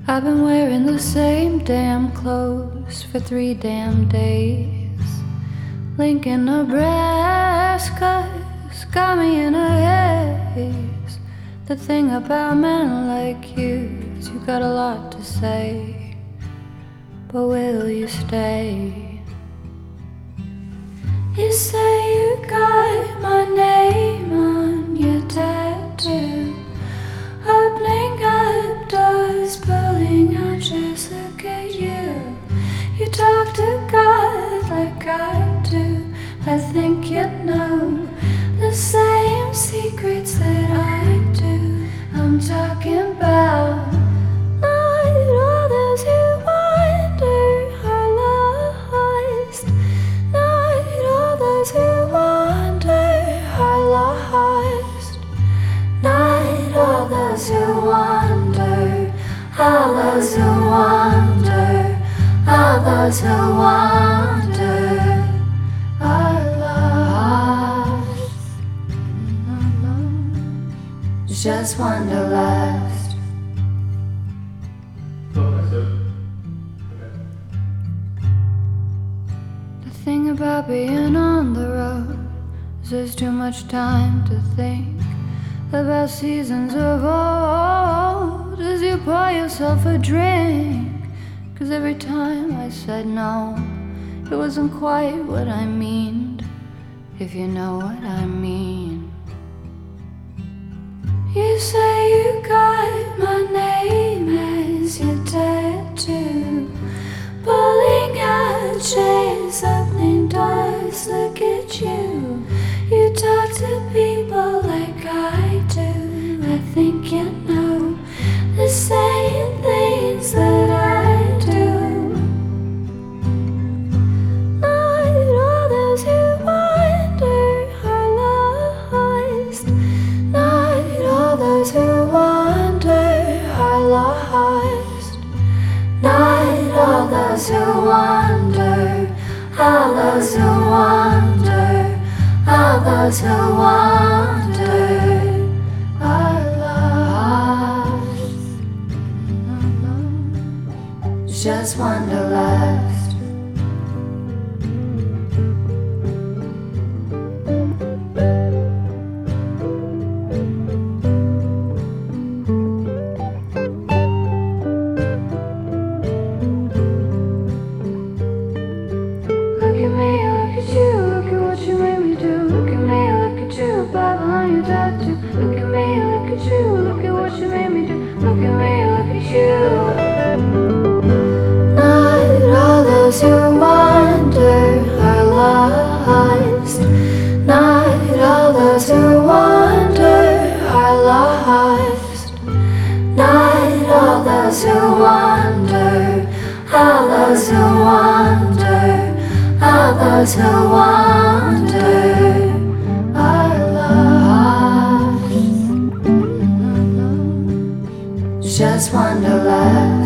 I've been wearing the same damn clothes for 3 damn days. Lincoln, Nebraska's got me in a haze. The thing about men like you is you got a lot to say, but will you stay? You say you got my name on your tattoo, opening up doors, pulling out chairs. Look at you. You talk to God like I do. I think you know the same secrets that I do. I'm talking about not all those who wander are lost, not all those who wander are lost, not all those who wander, all those who wander, all those who wander are lost. Just wanderlust. The thing about being on the road is there's too much time to think about seasons of old as you pour yourself a drink. 'Cause every time I said no, it wasn't quite what I meaned, if you know what I mean. You say you got my name as your tattoo, pulling out chains, opening doors. Look at you. You talk to people like I do. I think you know the same things that I do. Not all those who wander are lost, not all those who wander are lost, not all those who wander, all those who wander, all those who wander are lost. Just wanderlust. Look at me, look at you, look at what you made me do. Look at me, look at you, Bible on your tattoo. Look at me, look at you, look at what you made me do. Look at me, look at you. Not all those who wander are lost, not all those who wander are lost, not all those who wander, all those who wander, all those who wander are lost. Just wanderlust.